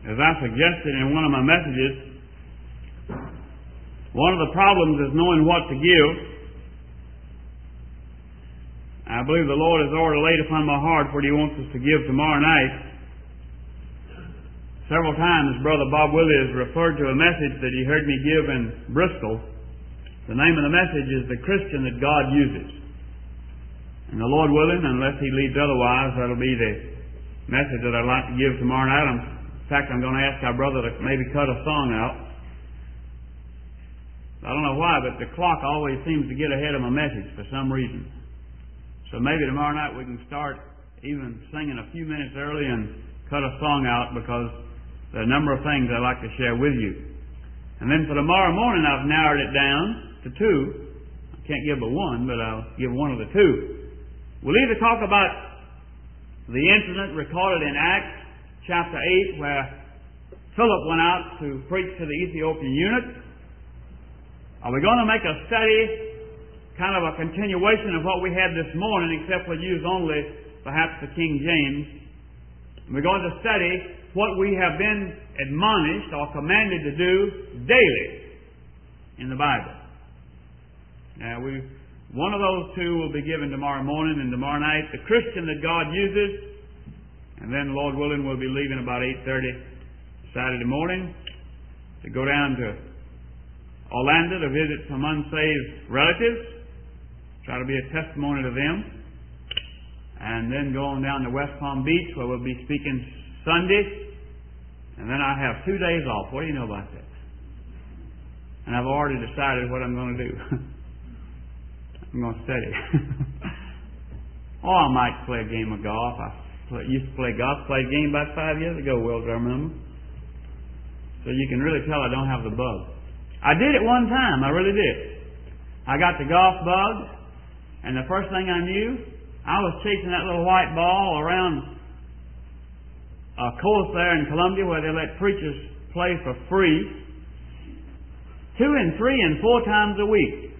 As I suggested in one of my messages, one of the problems is knowing what to give. I believe the Lord has already laid upon my heart what He wants us to give tomorrow night. Several times Brother Bob Willie has referred to a message that he heard me give in Bristol. The name of the message is The Christian That God Uses. And the Lord willing, unless He leads otherwise, that'll be the message that I'd like to give tomorrow night. In fact, I'm going to ask our brother to maybe cut a song out. I don't know why, but the clock always seems to get ahead of my message for some reason. So maybe tomorrow night we can start even singing a few minutes early and cut a song out, because there are a number of things I'd like to share with you. And then for tomorrow morning, I've narrowed it down to two. I can't give but one, but I'll give one of the two. We'll either talk about the incident recorded in Acts chapter 8 where Philip went out to preach to the Ethiopian eunuch. Are we going to make a study, kind of a continuation of what we had this morning, except we'll use only perhaps the King James? And we're going to study what we have been admonished or commanded to do daily in the Bible. Now, one of those two will be given tomorrow morning and tomorrow night. The Christian That God Uses. And then, Lord willing, we'll be leaving about 8:30 Saturday morning to go down to Orlando to visit some unsaved relatives. Try to be a testimony to them. And then go on down to West Palm Beach, where we'll be speaking Sunday. And then I have 2 days off. What do you know about that? And I've already decided what I'm going to do. I'm going to study. I might play a game of golf. I used to play golf. Played a game about 5 years ago, Wells, I remember. So you can really tell I don't have the bug. I did it one time. I really did. I got the golf bug, and the first thing I knew, I was chasing that little white ball around a course there in Columbia where they let preachers play for free 2 and 3 and 4 times a week.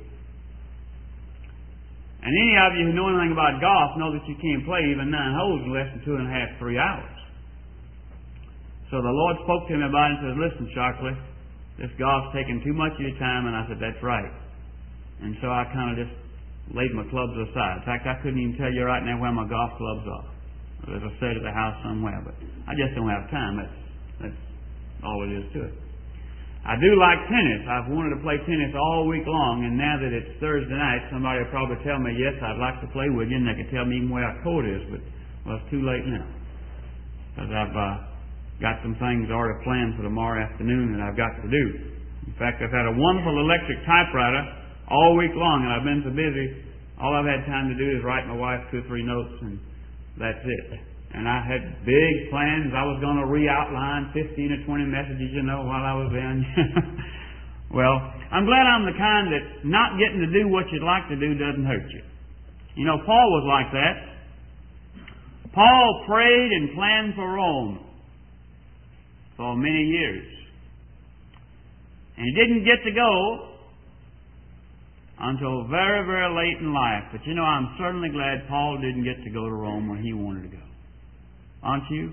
And any of you who know anything about golf know that you can't play even 9 holes in less than 2.5, 3 hours. So the Lord spoke to me about it and says, "Listen, Shockley, this golf's taking too much of your time." And I said, "That's right." And so I kind of just laid my clubs aside. In fact, I couldn't even tell you right now where my golf clubs are. There's a set at the house somewhere, but I just don't have time. That's all it is to it. I do like tennis. I've wanted to play tennis all week long, and now that it's Thursday night, somebody will probably tell me, "Yes, I'd like to play with you," and they can tell me even where our court is, but well, it's too late now. Because I've got some things already planned for tomorrow afternoon that I've got to do. In fact, I've had a wonderful electric typewriter all week long, and I've been so busy, all I've had time to do is write my wife 2 or 3 notes, and that's it. And I had big plans. I was going to re-outline 15 or 20 messages, while I was in. Well, I'm glad I'm the kind that not getting to do what you'd like to do doesn't hurt you. Paul was like that. Paul prayed and planned for Rome for many years. And he didn't get to go until very, very late in life. But I'm certainly glad Paul didn't get to go to Rome when he wanted to go. Aren't you?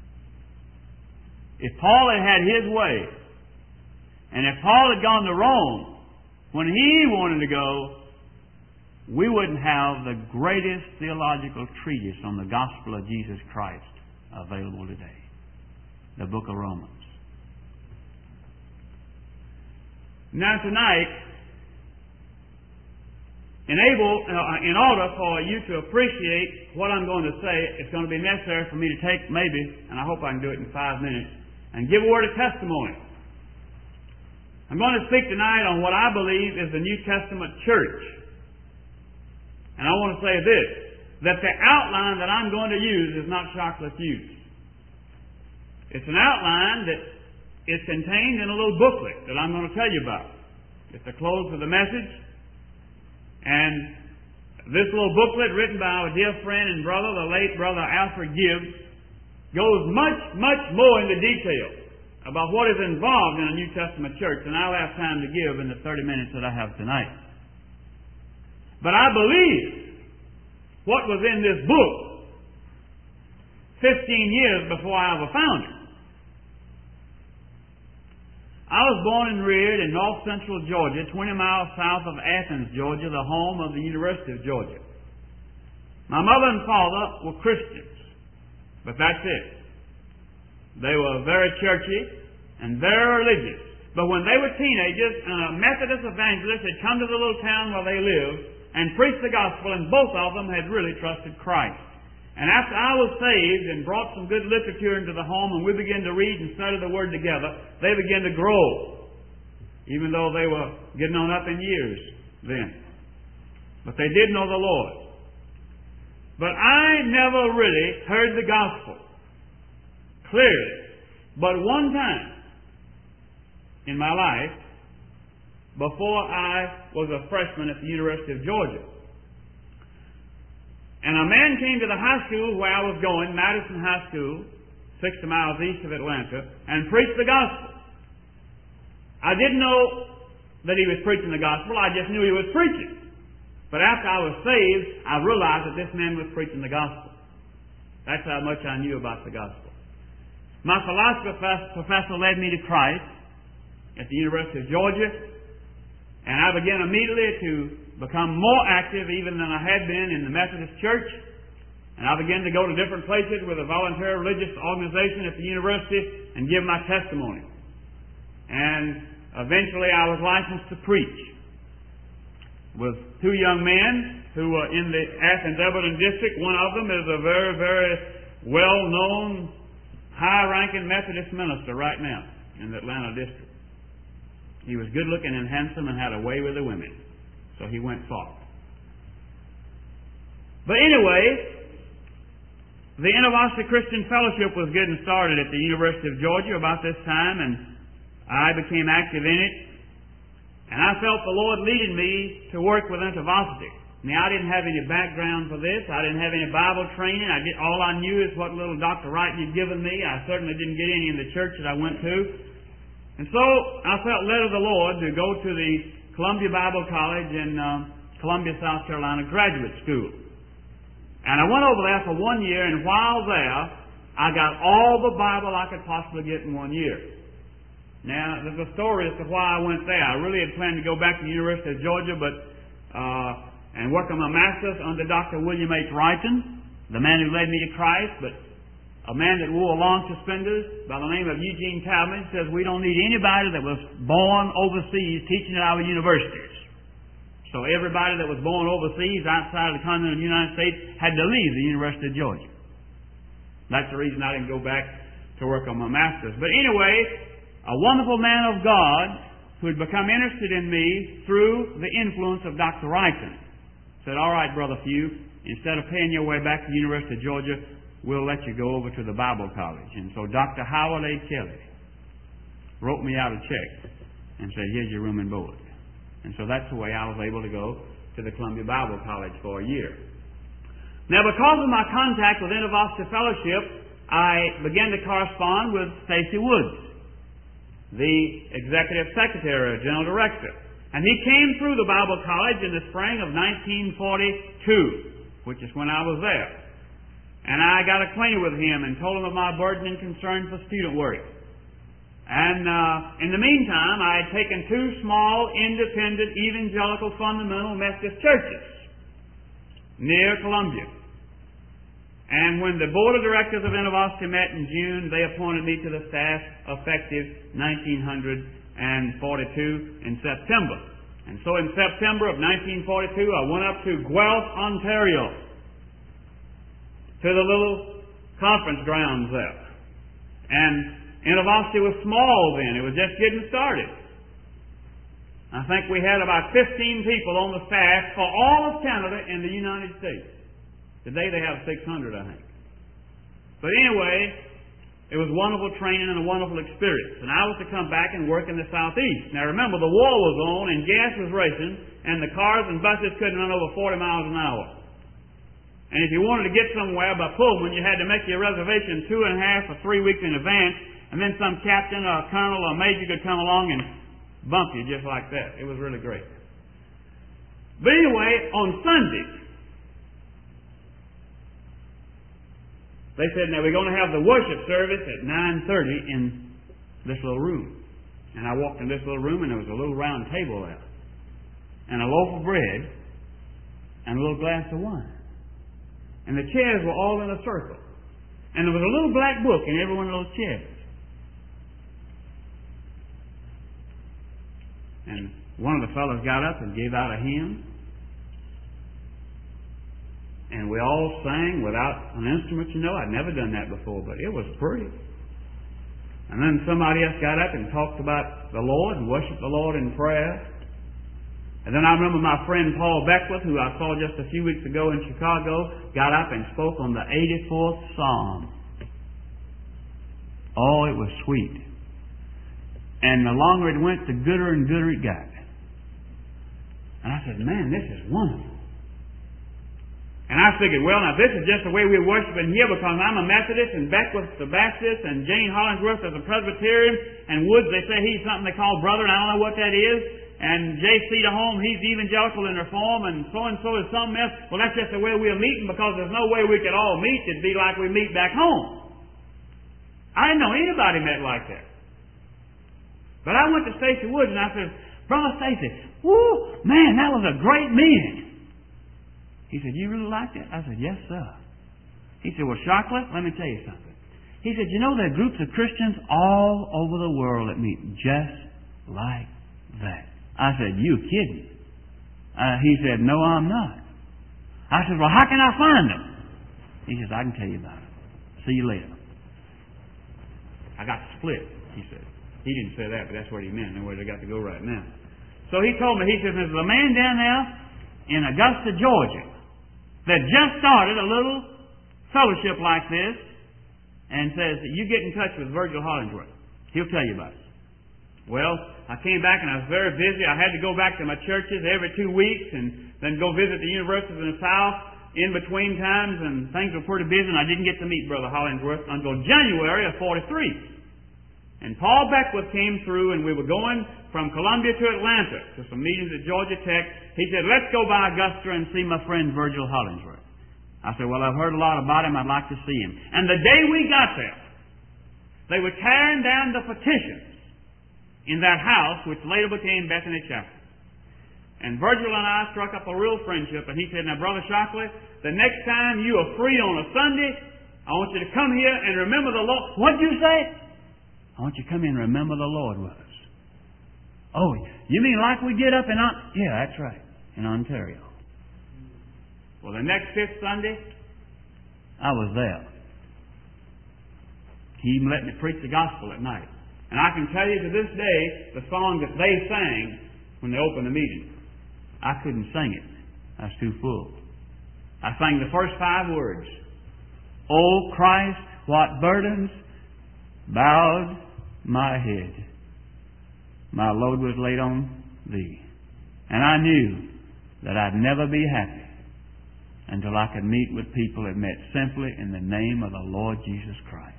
If Paul had his way, and if Paul had gone to Rome when he wanted to go, we wouldn't have the greatest theological treatise on the gospel of Jesus Christ available today. The book of Romans. Now tonight, in order for you to appreciate what I'm going to say, it's going to be necessary for me to take maybe, and I hope I can do it in 5 minutes, and give a word of testimony. I'm going to speak tonight on what I believe is the New Testament church. And I want to say this, that the outline that I'm going to use is not Shockley's use. It's an outline that is contained in a little booklet that I'm going to tell you about. It's the close of the message. And this little booklet, written by our dear friend and brother, the late Brother Alfred Gibbs, goes much, much more into detail about what is involved in a New Testament church than I'll have time to give in the 30 minutes that I have tonight. But I believe what was in this book 15 years before I ever found it. I was born and reared in north central Georgia, 20 miles south of Athens, Georgia, the home of the University of Georgia. My mother and father were Christians, but that's it. They were very churchy and very religious. But when they were teenagers, a Methodist evangelist had come to the little town where they lived and preached the gospel, and both of them had really trusted Christ. And after I was saved and brought some good literature into the home, and we began to read and study the Word together, they began to grow, even though they were getting on up in years then. But they did know the Lord. But I never really heard the gospel clearly. But one time in my life, before I was a freshman at the University of Georgia, and a man came to the high school where I was going, Madison High School, 60 miles east of Atlanta, and preached the gospel. I didn't know that he was preaching the gospel. I just knew he was preaching. But after I was saved, I realized that this man was preaching the gospel. That's how much I knew about the gospel. My philosophy professor led me to Christ at the University of Georgia, and I began immediately to become more active even than I had been in the Methodist Church. And I began to go to different places with a voluntary religious organization at the university and give my testimony. And eventually I was licensed to preach with two young men who were in the Athens-Everton district. One of them is a very, very well-known, high-ranking Methodist minister right now in the Atlanta district. He was good-looking and handsome and had a way with the women. So he went far. But anyway, the InterVarsity Christian Fellowship was getting started at the University of Georgia about this time, and I became active in it. And I felt the Lord leading me to work with InterVarsity. Now, I didn't have any background for this. I didn't have any Bible training. All I knew is what little Dr. Wright had given me. I certainly didn't get any in the church that I went to. And so I felt led of the Lord to go to the Columbia Bible College in Columbia, South Carolina Graduate School. And I went over there for 1 year, and while there, I got all the Bible I could possibly get in 1 year. Now, there's a story as to why I went there. I really had planned to go back to the University of Georgia, and work on my master's under Dr. William H. Wrighton, the man who led me to Christ, but a man that wore long suspenders by the name of Eugene Talmadge says we don't need anybody that was born overseas teaching at our universities. So everybody that was born overseas outside of the continent of the United States had to leave the University of Georgia. That's the reason I didn't go back to work on my master's. But anyway, a wonderful man of God who had become interested in me through the influence of Dr. Wrighton said, all right, Brother Few, instead of paying your way back to the University of Georgia, we'll let you go over to the Bible College. And so Dr. Howard A. Kelly wrote me out a check and said, here's your room and board. And so that's the way I was able to go to the Columbia Bible College for a year. Now, because of my contact with InterVarsity Fellowship, I began to correspond with Stacy Woods, the Executive Secretary or General Director. And he came through the Bible College in the spring of 1942, which is when I was there. And I got acquainted with him and told him of my burden and concern for student work. And in the meantime, I had taken two small, independent, evangelical, fundamental Methodist churches near Columbia. And when the Board of Directors of InterVarsity met in June, they appointed me to the staff effective 1942 in September. And so in September of 1942, I went up to Guelph, Ontario, to the little conference grounds there. And InterVarsity was small then. It was just getting started. I think we had about 15 people on the staff for all of Canada and the United States. Today they have 600, I think. But anyway, it was wonderful training and a wonderful experience. And I was to come back and work in the Southeast. Now remember, the war was on and gas was racing, and the cars and buses couldn't run over 40 miles an hour. And if you wanted to get somewhere by Pullman, you had to make your reservation 2.5 or 3 weeks in advance, and then some captain or a colonel or a major could come along and bump you just like that. It was really great. But anyway, on Sunday, they said, now we're going to have the worship service at 9:30 in this little room. And I walked in this little room, and there was a little round table there, and a loaf of bread, and a little glass of wine. And the chairs were all in a circle. And there was a little black book in every one of those chairs. And one of the fellows got up and gave out a hymn. And we all sang without an instrument, I'd never done that before, but it was pretty. And then somebody else got up and talked about the Lord and worshiped the Lord in prayer. And then I remember my friend Paul Beckwith, who I saw just a few weeks ago in Chicago, got up and spoke on the 84th Psalm. Oh, it was sweet. And the longer it went, the gooder and gooder it got. And I said, man, this is wonderful. And I figured, well, now this is just the way we're worshiping here, because I'm a Methodist and Beckwith's a Baptist and Jane Hollingsworth is a Presbyterian and Woods, they say he's something they call brother, and I don't know what that is. And J.C. DeHome, he's evangelical in reform, and so is something else. Well, that's just the way we're meeting, because there's no way we could all meet. It'd be like we meet back home. I didn't know anybody met like that. But I went to Stacy Woods and I said, Brother Stacy, whoo, man, that was a great meeting. He said, you really liked it? I said, yes, sir. He said, well, Shockley, let me tell you something. He said, you know, there are groups of Christians all over the world that meet just like that. I said, you kidding? He said, no, I'm not. I said, well, how can I find them? He says, I can tell you about it. See you later. I got split, he said. He didn't say that, but that's what he meant. And where they got to go right now. So he told me, he says, there's a man down there in Augusta, Georgia, that just started a little fellowship like this, and says that you get in touch with Virgil Hollingsworth. He'll tell you about it. Well, I came back and I was very busy. I had to go back to my churches every 2 weeks and then go visit the universities in the South in between times, and things were pretty busy, and I didn't get to meet Brother Hollingsworth until January of 43. And Paul Beckwith came through, and we were going from Columbia to Atlanta to some meetings at Georgia Tech. He said, let's go by Augusta and see my friend Virgil Hollingsworth. I said, well, I've heard a lot about him. I'd like to see him. And the day we got there, they were tearing down the petitions in that house, which later became Bethany Chapel. And Virgil and I struck up a real friendship, and he said, now, Brother Shockley, the next time you are free on a Sunday, I want you to come here and remember the Lord. What'd you say? I want you to come in and remember the Lord with us. Oh, you mean like we get up in... Yeah, that's right. In Ontario. Well, the next fifth Sunday, I was there. He even let me preach the gospel at night. And I can tell you to this day, the song that they sang when they opened the meeting, I couldn't sing it. I was too full. I sang the first 5 words. O Christ, what burdens bowed my head. My load was laid on Thee. And I knew that I'd never be happy until I could meet with people that met simply in the name of the Lord Jesus Christ.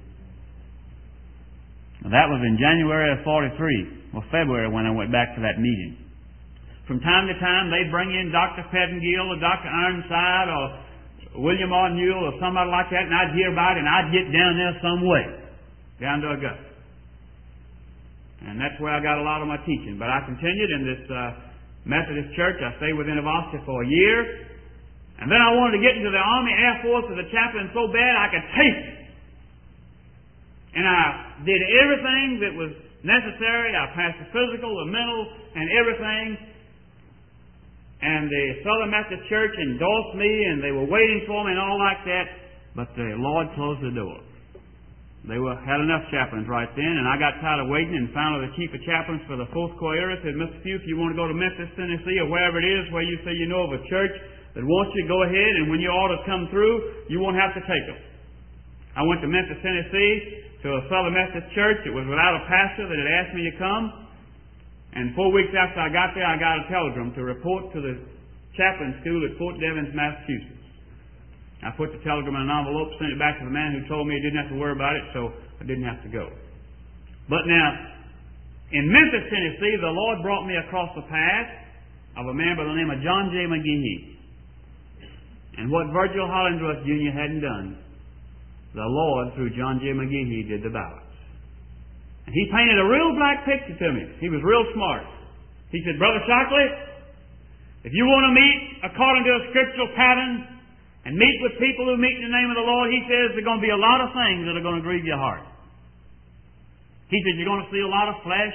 Now, that was in January of 43, or February, when I went back to that meeting. From time to time, they'd bring in Dr. Pettingill or Dr. Ironside or William R. Newell or somebody like that, and I'd hear about it, and I'd get down there some way, down to Augusta. And that's where I got a lot of my teaching. But I continued in this Methodist church. I stayed with University for a year. And then I wanted to get into the Army, Air Force, as a chaplain so bad I could taste it. And I did everything that was necessary. I passed the physical, the mental, and everything. And the Southern Methodist Church endorsed me, and they were waiting for me and all like that. But the Lord closed the door. They had enough chaplains right then, and I got tired of waiting, and finally the chief of chaplains for the 4th Corps area said, Mr. Pugh, if you want to go to Memphis, Tennessee, or wherever it is where you say you know of a church that wants you to go ahead, and when your orders come through, you won't have to take them. I went to Memphis, Tennessee, to a Southern Methodist church. It was without a pastor that had asked me to come. And 4 weeks after I got there, I got a telegram to report to the chaplain school at Fort Devens, Massachusetts. I put the telegram in an envelope, sent it back to the man who told me he didn't have to worry about it, so I didn't have to go. But now, in Memphis, Tennessee, the Lord brought me across the path of a man by the name of John J. McGehee. And what Virgil Hollingsworth Jr. hadn't done, the Lord, through John J. McGehee, did the balance. He painted a real black picture to me. He was real smart. He said, Brother Shockley, if you want to meet according to a scriptural pattern and meet with people who meet in the name of the Lord, he says there are going to be a lot of things that are going to grieve your heart. He said you're going to see a lot of flesh.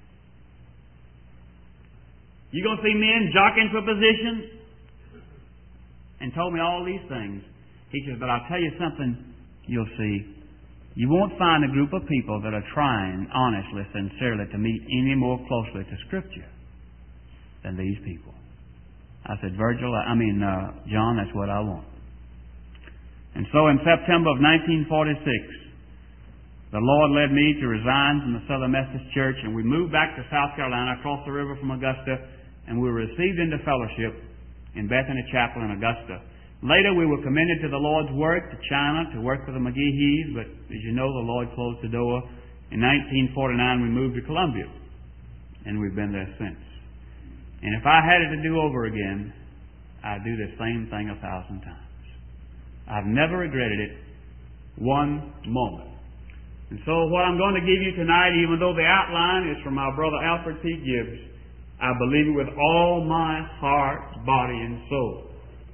You're going to see men jockeying for position. And told me all these things. He says, but I'll tell you something you'll see. You won't find a group of people that are trying honestly, sincerely to meet any more closely to Scripture than these people. I said, John, that's what I want. And so in September of 1946, the Lord led me to resign from the Southern Methodist Church, and we moved back to South Carolina, across the river from Augusta, and we were received into fellowship in Bethany Chapel in Augusta. Later, we were commended to the Lord's work to China to work for the McGeehees, but as you know, the Lord closed the door. In 1949, we moved to Columbia, and we've been there since. And if I had it to do over again, I'd do the same thing 1,000 times. I've never regretted it one moment. And so what I'm going to give you tonight, even though the outline is from our brother Alfred P. Gibbs, I believe it with all my heart, body, and soul.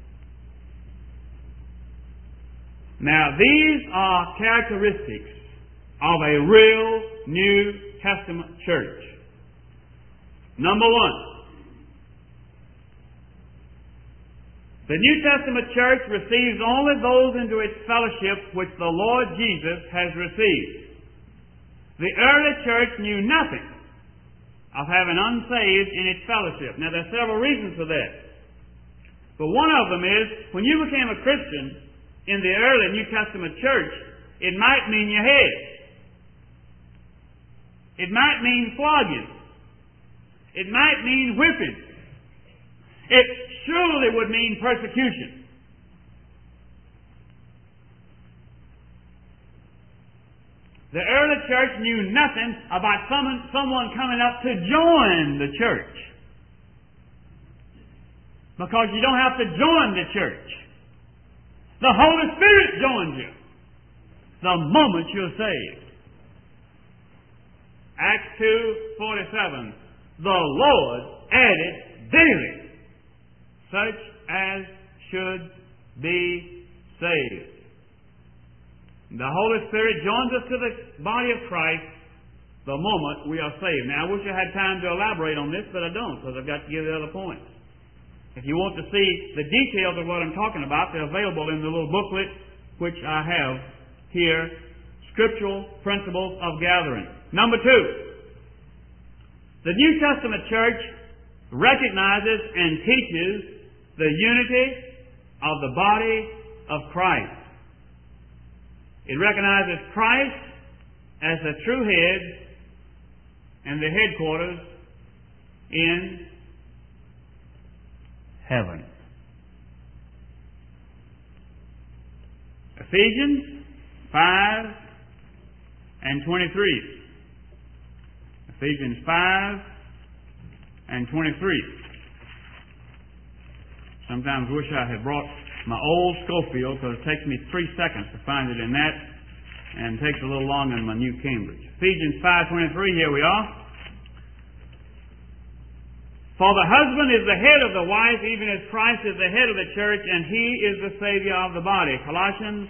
Now, these are characteristics of a real New Testament church. Number one, the New Testament church receives only those into its fellowship which the Lord Jesus has received. The early church knew nothing of having unsaved in its fellowship. Now, there are several reasons for that. But one of them is, when you became a Christian in the early New Testament church, it might mean your head. It might mean flogging. It might mean whipping. It surely would mean persecution. The early church knew nothing about someone coming up to join the church. Because you don't have to join the church. The Holy Spirit joins you the moment you're saved. Acts 2:47. The Lord added daily such as should be saved. The Holy Spirit joins us to the body of Christ the moment we are saved. Now, I wish I had time to elaborate on this, but I don't, because I've got to give the other points. If you want to see the details of what I'm talking about, they're available in the little booklet which I have here, Scriptural Principles of Gathering. Number two, the New Testament church recognizes and teaches the unity of the body of Christ. It recognizes Christ as the true head and the headquarters in heaven. Ephesians 5 and 23. Ephesians 5 and 23. Sometimes wish I had brought my old Schofield, because it takes me 3 seconds to find it in that, and takes a little longer in my new Cambridge. Ephesians 5:23, here we are. For the husband is the head of the wife, even as Christ is the head of the church, and He is the Savior of the body. Colossians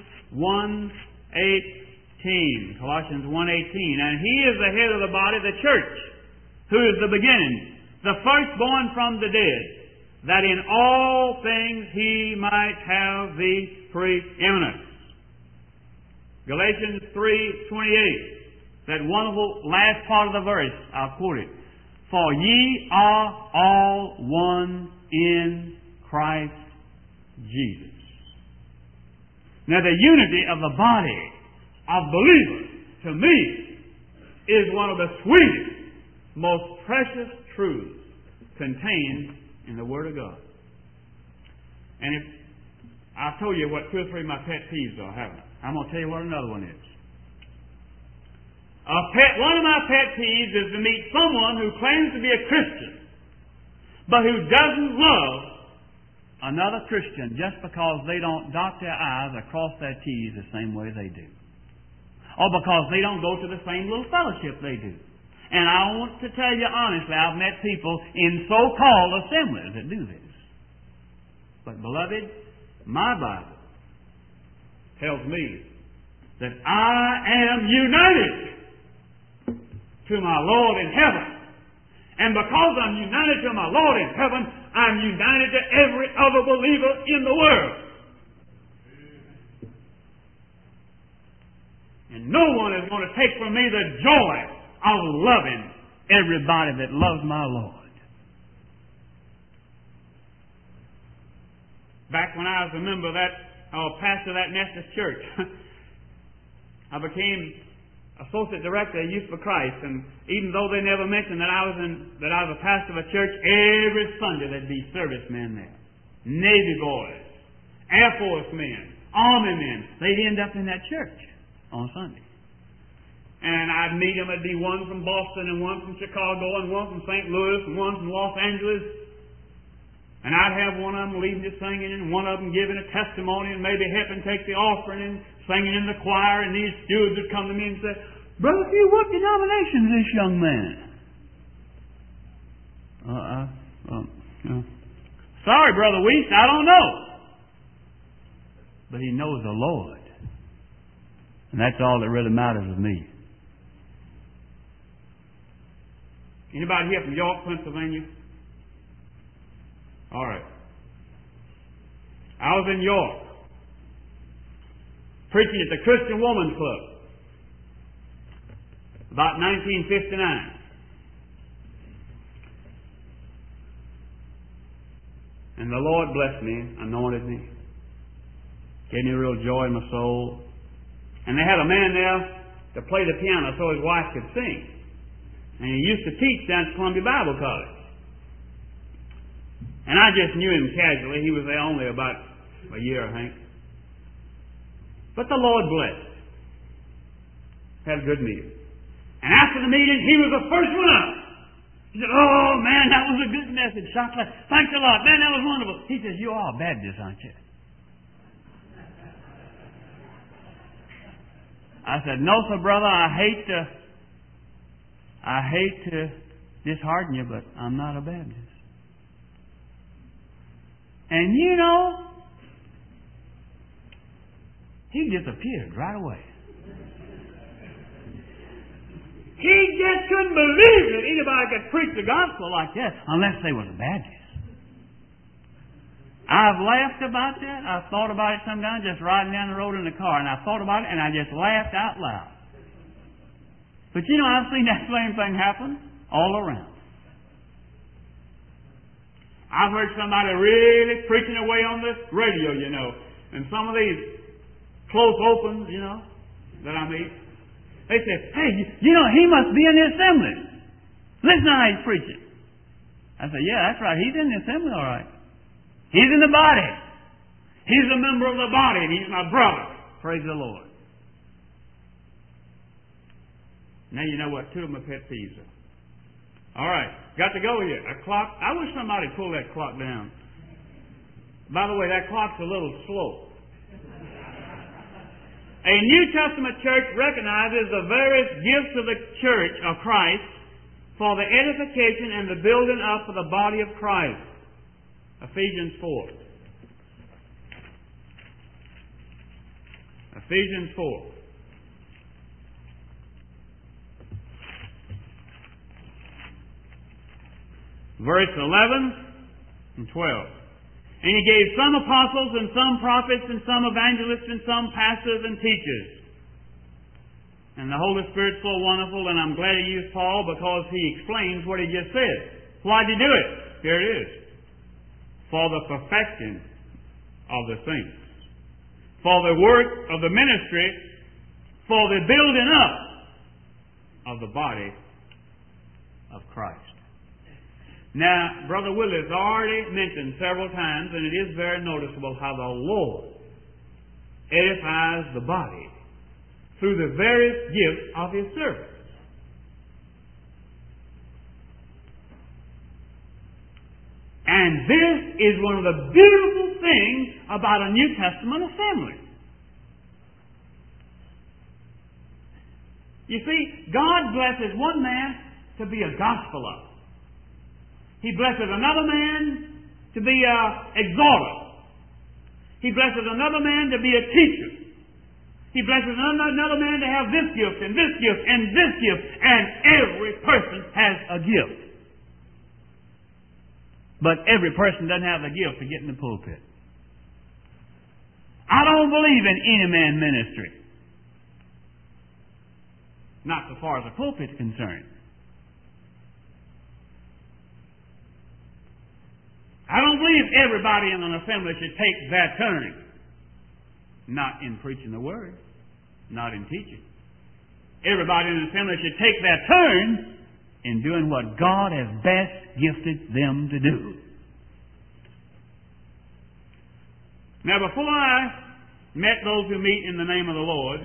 1:18. Colossians 1:18. And He is the head of the body, the church, who is the beginning, the firstborn from the dead, that in all things He might have the preeminence. Galatians 3:28. That wonderful last part of the verse, I'll quote it. For ye are all one in Christ Jesus. Now, the unity of the body of believers, to me, is one of the sweetest, most precious truths contained in the Word of God. And if I've told you what 2 or 3 of my pet peeves are, haven't I? I'm going to tell you what another one is. One of my pet peeves is to meet someone who claims to be a Christian, but who doesn't love another Christian just because they don't dot their I's or cross their T's the same way they do. or because they don't go to the same little fellowship they do. And I want to tell you honestly, I've met people in so-called assemblies that do this. But beloved, my Bible tells me that I am united to my Lord in heaven. And because I'm united to my Lord in heaven, I'm united to every other believer in the world. And no one is going to take from me the joy of loving everybody that loves my Lord. Back when I was a member of that, pastor of that Nestus church, I became associate director of Youth for Christ, and even though they never mentioned that I was a pastor of a church, every Sunday there'd be servicemen there, Navy boys, Air Force men, Army men. They'd end up in that church on Sunday. And I'd meet them. There'd be one from Boston and one from Chicago and one from St. Louis and one from Los Angeles. And I'd have one of them leading the singing and one of them giving a testimony and maybe helping take the offering and singing in the choir. And these stewards would come to me and say, "Brother Hugh, what denomination is this young man?" Sorry, Brother Weiss, I don't know. But he knows the Lord. And that's all that really matters with me. Anybody here from York, Pennsylvania? All right. I was in York, preaching at the Christian Woman's Club, about 1959. And the Lord blessed me, anointed me, gave me real joy in my soul. And they had a man there to play the piano so his wife could sing. And he used to teach down at Columbia Bible College. And I just knew him casually. He was there only about a year, I think. But the Lord blessed. Had a good meeting. And after the meeting, he was the first one up. He said, "Oh, man, that was a good message. Thanks a lot. Man, that was wonderful." He says, "You are a Baptist, aren't you?" I said, "No, sir, brother. I hate to dishearten you, but I'm not a Baptist." And you know, he disappeared right away. He just couldn't believe that anybody could preach the gospel like that unless they was a Baptist. I've laughed about that. I've thought about it sometimes just riding down the road in the car, and I thought about it and I just laughed out loud. But you know, I've seen that same thing happen all around. I've heard somebody really preaching away on the radio, you know, and some of these close opens, you know, that I meet, they say, "Hey, you know, he must be in the assembly. Listen to how he's preaching." I say, "Yeah, that's right. He's in the assembly, all right. He's in the body. He's a member of the body, and he's my brother." Praise the Lord. Now you know what two of my pet peeves are. All right, got to go here. A clock. I wish somebody would pull that clock down. By the way, that clock's a little slow. A New Testament church recognizes the various gifts of the church of Christ for the edification and the building up of the body of Christ. Ephesians 4. Ephesians 4. Verse 11 and 12. "And he gave some apostles and some prophets and some evangelists and some pastors and teachers." And the Holy Spirit's so wonderful, and I'm glad he used Paul because he explains what he just said. Why did he do it? Here it is. "For the perfecting of the saints, for the work of the ministry, for the building up of the body of Christ." Now, Brother Willis already mentioned several times, and it is very noticeable how the Lord edifies the body through the various gifts of His service. And this is one of the beautiful things about a New Testament assembly. You see, God blesses one man to be a gospeler. He blesses another man to be an exhorter. He blesses another man to be a teacher. He blesses another man to have this gift and this gift and this gift. And every person has a gift. But every person doesn't have the gift to get in the pulpit. I don't believe in any man ministry. Not so far as the pulpit's concerned. I don't believe everybody in an assembly should take their turn. Not in preaching the Word. Not in teaching. Everybody in an assembly should take their turn in doing what God has best gifted them to do. Now, before I met those who meet in the name of the Lord,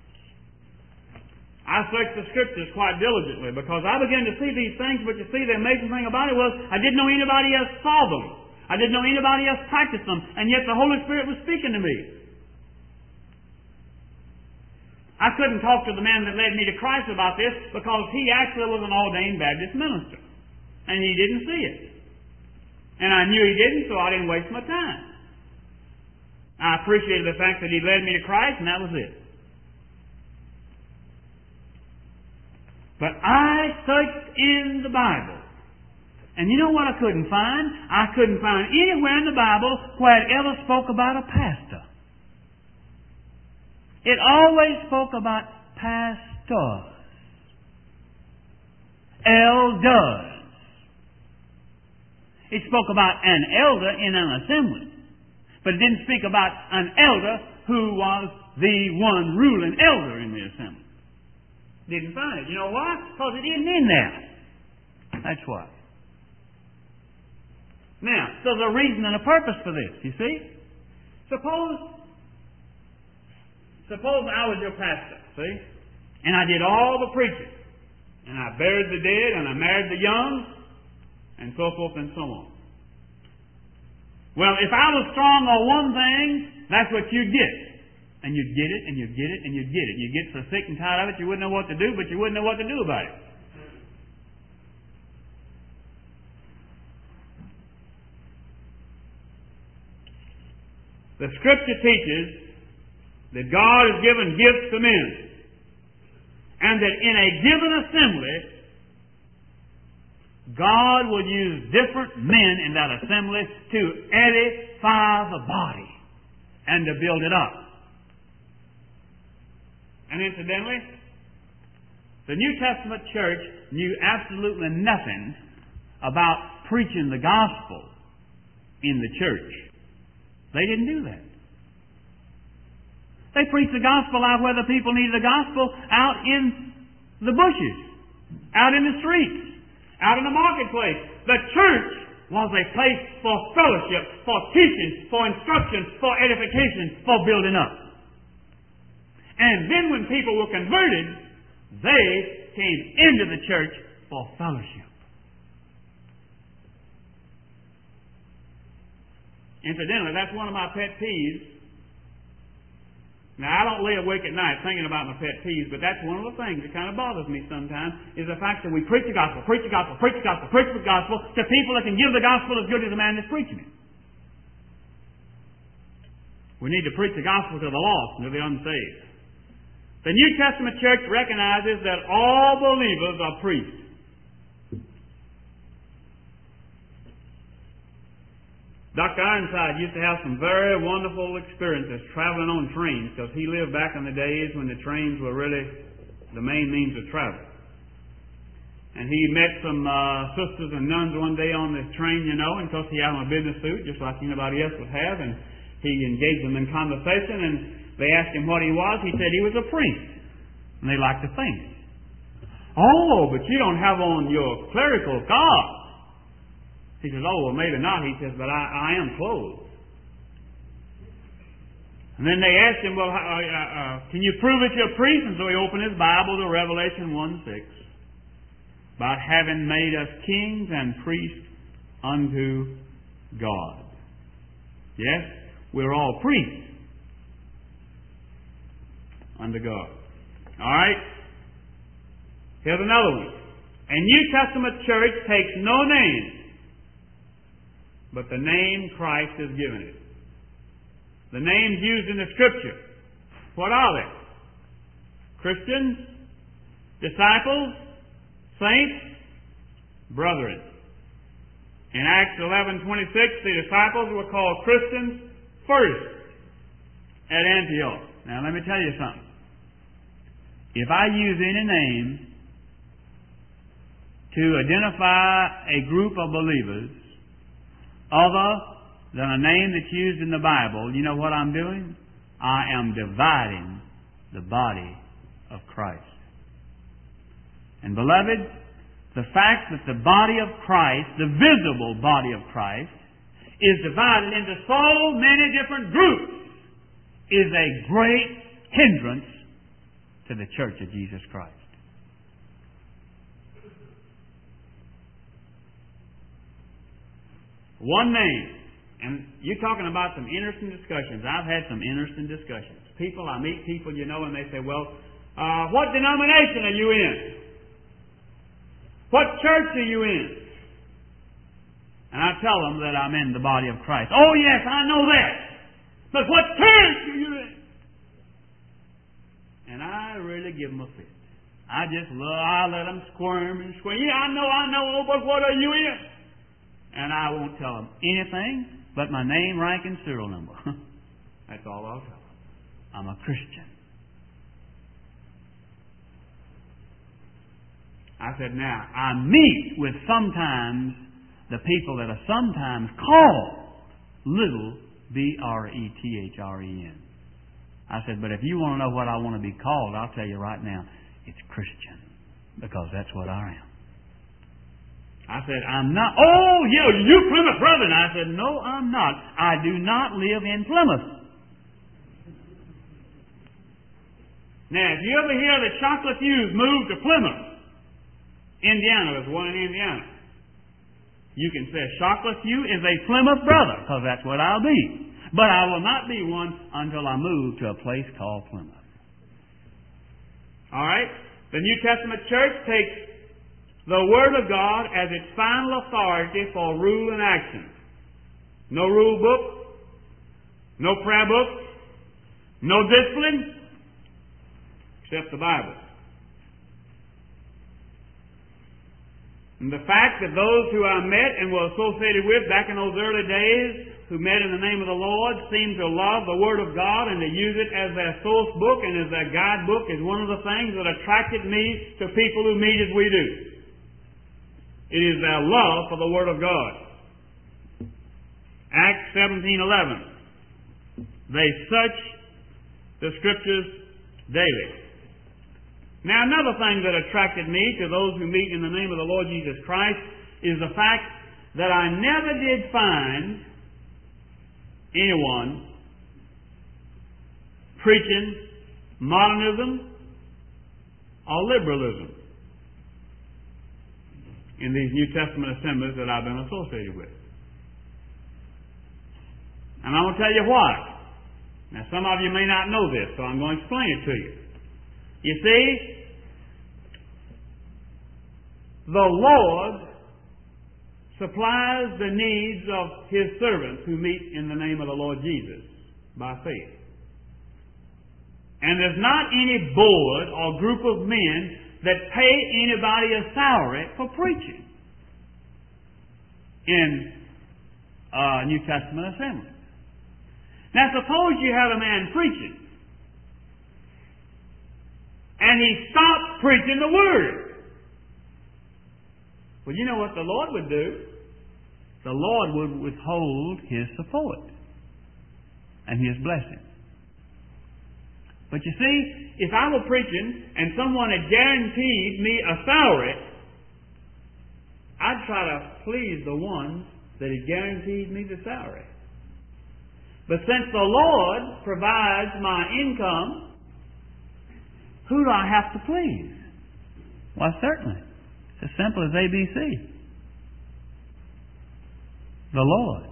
I searched the Scriptures quite diligently because I began to see these things, but you see, the amazing thing about it was I didn't know anybody else saw them. I didn't know anybody else practiced them, and yet the Holy Spirit was speaking to me. I couldn't talk to the man that led me to Christ about this because he actually was an ordained Baptist minister, and he didn't see it. And I knew he didn't, so I didn't waste my time. I appreciated the fact that he led me to Christ, and that was it. But I searched in the Bible. And you know what I couldn't find? I couldn't find anywhere in the Bible where it ever spoke about a pastor. It always spoke about pastors. Elders. It spoke about an elder in an assembly. But it didn't speak about an elder who was the one ruling elder in the assembly. Didn't find it. You know why? Because it isn't in there. That's why. Now, there's a reason and a purpose for this, you see. Suppose I was your pastor, see? And I did all the preaching. And I buried the dead, and I married the young, and so forth and so on. Well, if I was strong on one thing, that's what you'd get. And you'd get it, and you'd get it, and you'd get it. You'd get so sick and tired of it, you wouldn't know what to do, but you wouldn't know what to do about it. The Scripture teaches that God has given gifts to men, and that in a given assembly, God will use different men in that assembly to edify the body and to build it up. And incidentally, the New Testament church knew absolutely nothing about preaching the gospel in the church. They didn't do that. They preached the gospel out where the people needed the gospel, out in the bushes, out in the streets, out in the marketplace. The church was a place for fellowship, for teaching, for instruction, for edification, for building up. And then when people were converted, they came into the church for fellowship. Incidentally, that's one of my pet peeves. Now, I don't lay awake at night thinking about my pet peeves, but that's one of the things that kind of bothers me sometimes, is the fact that we preach the gospel, preach the gospel, preach the gospel, preach the gospel to people that can give the gospel as good as the man that's preaching it. We need to preach the gospel to the lost and to the unsaved. The New Testament church recognizes that all believers are priests. Dr. Ironside used to have some very wonderful experiences traveling on trains, because he lived back in the days when the trains were really the main means of travel. And he met some sisters and nuns one day on this train, and of course he had on a business suit, just like anybody else would have, and he engaged them in conversation, and they asked him what he was. He said he was a priest. And they liked to think. Oh, but you don't have on your clerical garb. He says, oh, well, maybe not. He says, but I am clothed. And then they asked him, well, can you prove that you're a priest? And so he opened his Bible to Revelation 1:6. About having made us kings and priests unto God. Yes, we're all priests unto God. All right? Here's another one. A New Testament church takes no name, but the name Christ is given it. The names used in the Scripture, what are they? Christians, disciples, saints, brethren. In Acts 11:26, the disciples were called Christians first at Antioch. Now let me tell you something. If I use any name to identify a group of believers other than a name that's used in the Bible, you know what I'm doing? I am dividing the body of Christ. And beloved, the fact that the body of Christ, the visible body of Christ, is divided into so many different groups is a great hindrance to the Church of Jesus Christ. One name. And you're talking about some interesting discussions. I've had some interesting discussions. I meet people, and they say, well, what denomination are you in? What church are you in? And I tell them that I'm in the body of Christ. Oh, yes, I know that. But what church are you in? And I really give them a fit. I let them squirm and scream. Yeah, I know, but what are you in? And I won't tell them anything but my name, rank, and serial number. That's all I'll tell them. I'm a Christian. I said, now, I meet with sometimes the people that are sometimes called little B-R-E-T-H-R-E-N. I said, but if you want to know what I want to be called, I'll tell you right now, it's Christian, because that's what I am. I said, I'm not, oh, yeah, you Plymouth Brethren. I said, no, I'm not. I do not live in Plymouth. Now, if you ever hear that Chocolate Hughes moved to Plymouth, Indiana, there's one in Indiana, you can say Chocolate Hugh is a Plymouth brother, because that's what I'll be. But I will not be one until I move to a place called Plymouth. All right? The New Testament church takes the Word of God as its final authority for rule and action. No rule book, no prayer book, no discipline, except the Bible. And the fact that those who I met and were associated with back in those early days, who met in the name of the Lord, seemed to love the Word of God and to use it as their source book and as their guidebook is one of the things that attracted me to people who meet as we do. It is their love for the Word of God. Acts 17:11. They search the Scriptures daily. Now, another thing that attracted me to those who meet in the name of the Lord Jesus Christ is the fact that I never did find anyone preaching modernism or liberalism in these New Testament assemblies that I've been associated with. And I'm going to tell you why. Now, some of you may not know this, so I'm going to explain it to you. You see, the Lord supplies the needs of His servants who meet in the name of the Lord Jesus by faith. And there's not any board or group of men that pay anybody a salary for preaching in New Testament assembly. Now, suppose you have a man preaching and he stopped preaching the Word. Well, you know what the Lord would do? The Lord would withhold His support and His blessing. But you see, if I were preaching and someone had guaranteed me a salary, I'd try to please the ones that had guaranteed me the salary. But since the Lord provides my income, who do I have to please? Why, certainly. It's as simple as ABC. The Lord.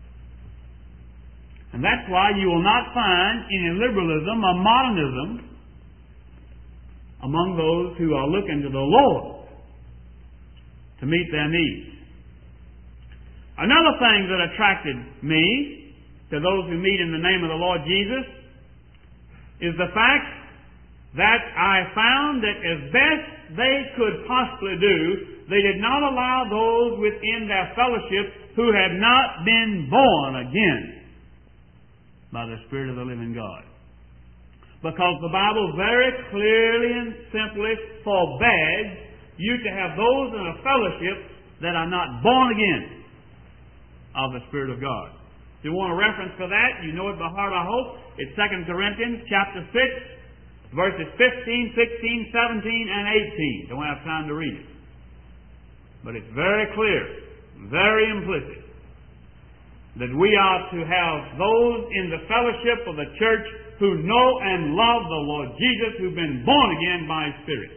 And that's why you will not find any liberalism or modernism among those who are looking to the Lord to meet their needs. Another thing that attracted me to those who meet in the name of the Lord Jesus is the fact that I found that as best they could possibly do, they did not allow those within their fellowship who had not been born again by the Spirit of the living God. Because the Bible very clearly and simply forbids you to have those in a fellowship that are not born again of the Spirit of God. If you want a reference for that, you know it by heart, I hope. It's 2 Corinthians chapter 6, verses 15, 16, 17, and 18. Don't have time to read it. But it's very clear, very implicit, that we are to have those in the fellowship of the church who know and love the Lord Jesus, who've been born again by His Spirit.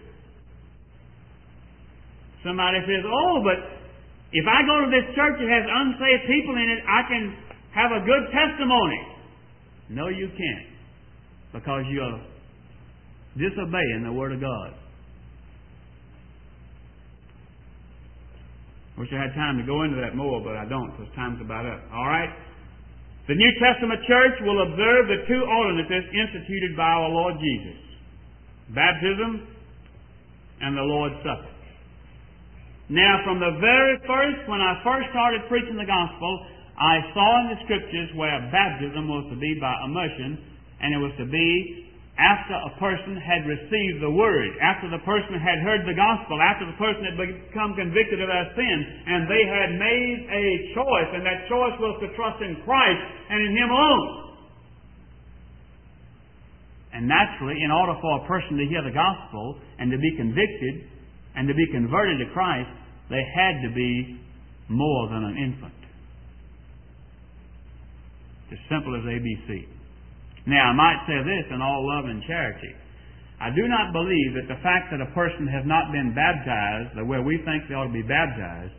Somebody says, oh, but if I go to this church that has unsaved people in it, I can have a good testimony. No, you can't. Because you're disobeying the Word of God. I wish I had time to go into that more, but I don't, because time's about up. All right? The New Testament church will observe the two ordinances instituted by our Lord Jesus: baptism and the Lord's Supper. Now, from the very first, when I first started preaching the gospel, I saw in the Scriptures where baptism was to be by immersion, and it was to be after a person had received the Word, after the person had heard the gospel, after the person had become convicted of their sin, and they had made a choice, and that choice was to trust in Christ and in Him alone. And naturally, in order for a person to hear the gospel and to be convicted and to be converted to Christ, they had to be more than an infant. It's as simple as ABC. Now, I might say this in all love and charity. I do not believe that the fact that a person has not been baptized the way we think they ought to be baptized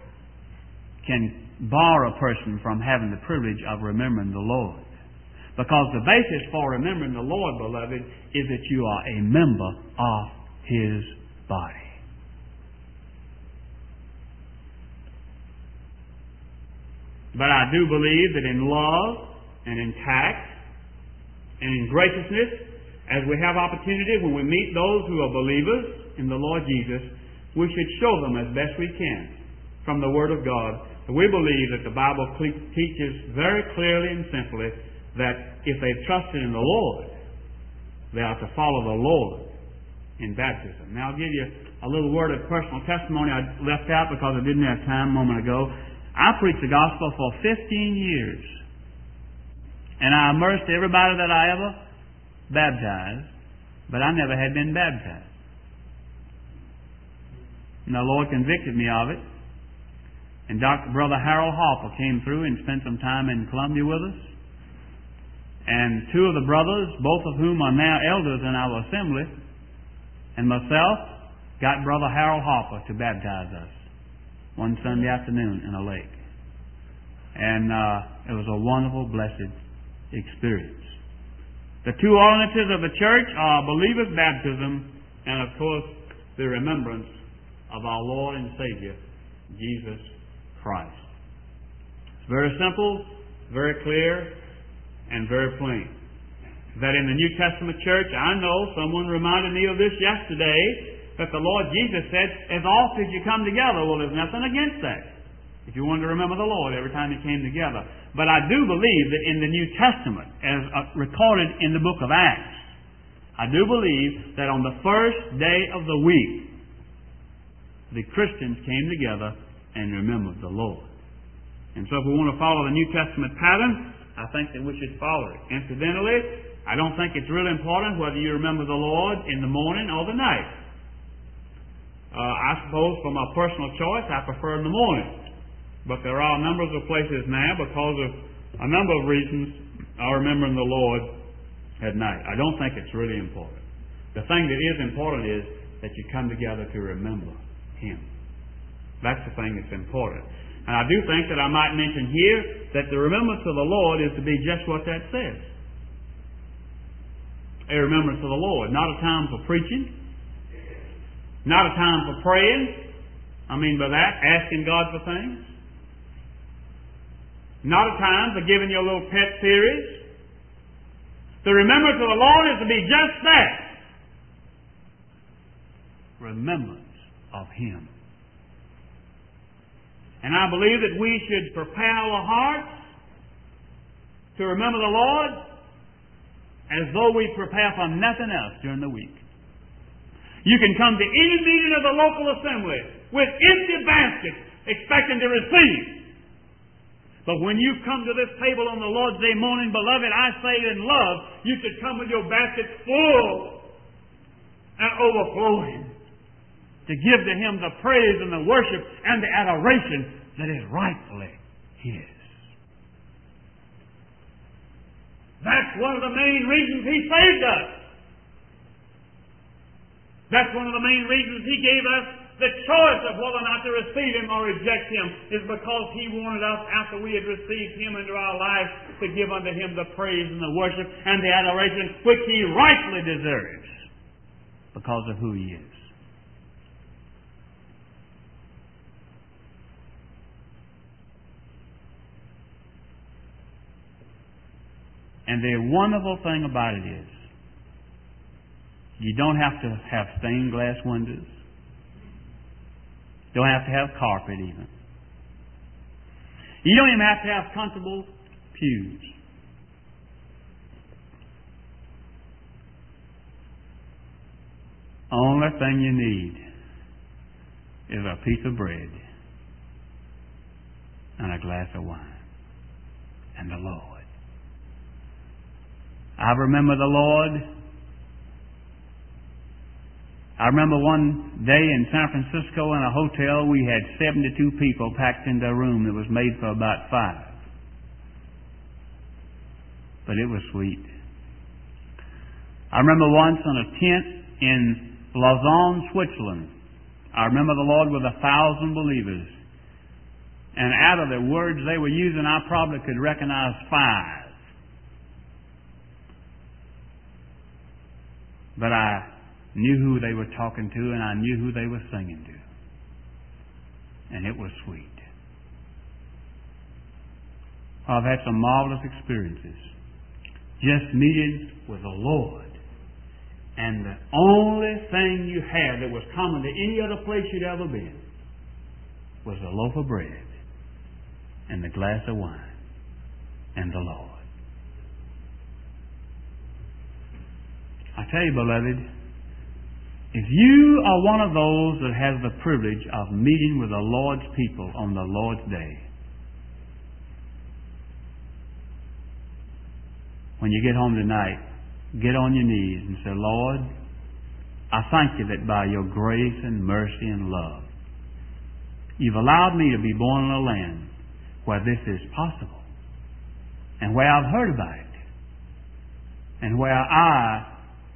can bar a person from having the privilege of remembering the Lord. Because the basis for remembering the Lord, beloved, is that you are a member of His body. But I do believe that in love and in tact and in graciousness, as we have opportunity when we meet those who are believers in the Lord Jesus, we should show them as best we can from the Word of God. We believe that the Bible teaches very clearly and simply that if they trusted in the Lord, they are to follow the Lord in baptism. Now, I'll give you a little word of personal testimony I left out because I didn't have time a moment ago. I preached the gospel for 15 years. And I immersed everybody that I ever baptized, but I never had been baptized. And the Lord convicted me of it. And Brother Harold Harper came through and spent some time in Columbia with us. And two of the brothers, both of whom are now elders in our assembly, and myself, got Brother Harold Harper to baptize us one Sunday afternoon in a lake. And it was a wonderful, blessed experience. The two ordinances of the church are believer's baptism and, of course, the remembrance of our Lord and Savior, Jesus Christ. It's very simple, very clear, and very plain. That in the New Testament church, I know someone reminded me of this yesterday, that the Lord Jesus said, as oft as you come together, well, there's nothing against that. If you wanted to remember the Lord every time you came together. But I do believe that in the New Testament, as recorded in the book of Acts, I do believe that on the first day of the week, the Christians came together and remembered the Lord. And so if we want to follow the New Testament pattern, I think that we should follow it. Incidentally, I don't think it's really important whether you remember the Lord in the morning or the night. I suppose for my personal choice, I prefer in the morning. But there are numbers of places now, because of a number of reasons, are remembering the Lord at night. I don't think it's really important. The thing that is important is that you come together to remember Him. That's the thing that's important. And I do think that I might mention here that the remembrance of the Lord is to be just what that says. A remembrance of the Lord. Not a time for preaching. Not a time for praying. I mean by that, asking God for things. Not a time for giving your little pet theories. The remembrance of the Lord is to be just that. Remembrance of Him. And I believe that we should prepare our hearts to remember the Lord as though we prepare for nothing else during the week. You can come to any meeting of the local assembly with empty baskets expecting to receive. But when you come to this table on the Lord's Day morning, beloved, I say in love, you should come with your basket full and overflowing to give to Him the praise and the worship and the adoration that is rightfully His. That's one of the main reasons He saved us. That's one of the main reasons He gave us the choice of whether or not to receive Him or reject Him, is because He wanted us, after we had received Him into our lives, to give unto Him the praise and the worship and the adoration which He rightly deserves because of who He is. And the wonderful thing about it is, you don't have to have stained glass windows. You don't have to have carpet even. You don't even have to have comfortable pews. Only thing you need is a piece of bread and a glass of wine and the Lord. I remember the Lord. I remember one day in San Francisco in a hotel, we had 72 people packed into a room that was made for about 5. But it was sweet. I remember once on a tent in Lausanne, Switzerland. I remember the Lord with 1,000 believers. And out of the words they were using, I probably could recognize 5. But I knew who they were talking to, and I knew who they were singing to. And it was sweet. I've had some marvelous experiences. Just meeting with the Lord. And the only thing you had that was common to any other place you'd ever been was a loaf of bread and the glass of wine and the Lord. I tell you, beloved, if you are one of those that has the privilege of meeting with the Lord's people on the Lord's Day, when you get home tonight, get on your knees and say, Lord, I thank You that by Your grace and mercy and love, You've allowed me to be born in a land where this is possible, and where I've heard about it, and where I,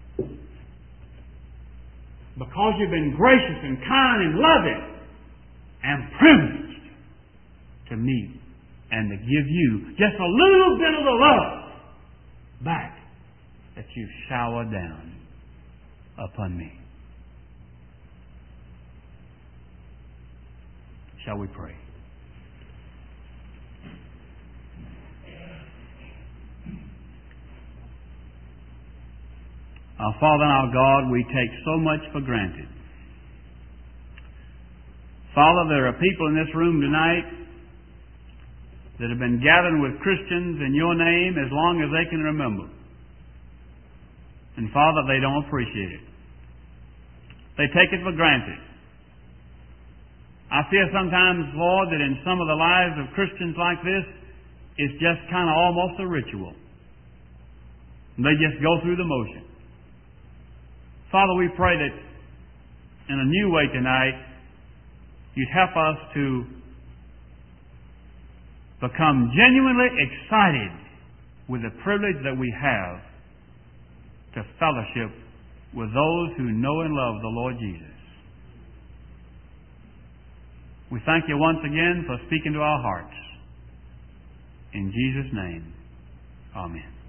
because You've been gracious and kind and loving, am privileged to meet and to give You just a little bit of the love back that You've showered down upon me. Shall we pray? Our Father and our God, we take so much for granted. Father, there are people in this room tonight that have been gathering with Christians in Your name as long as they can remember. And Father, they don't appreciate it. They take it for granted. I fear sometimes, Lord, that in some of the lives of Christians like this, it's just kind of almost a ritual. They just go through the motion. Father, we pray that in a new way tonight, You'd help us to become genuinely excited with the privilege that we have to fellowship with those who know and love the Lord Jesus. We thank You once again for speaking to our hearts. In Jesus' name, amen.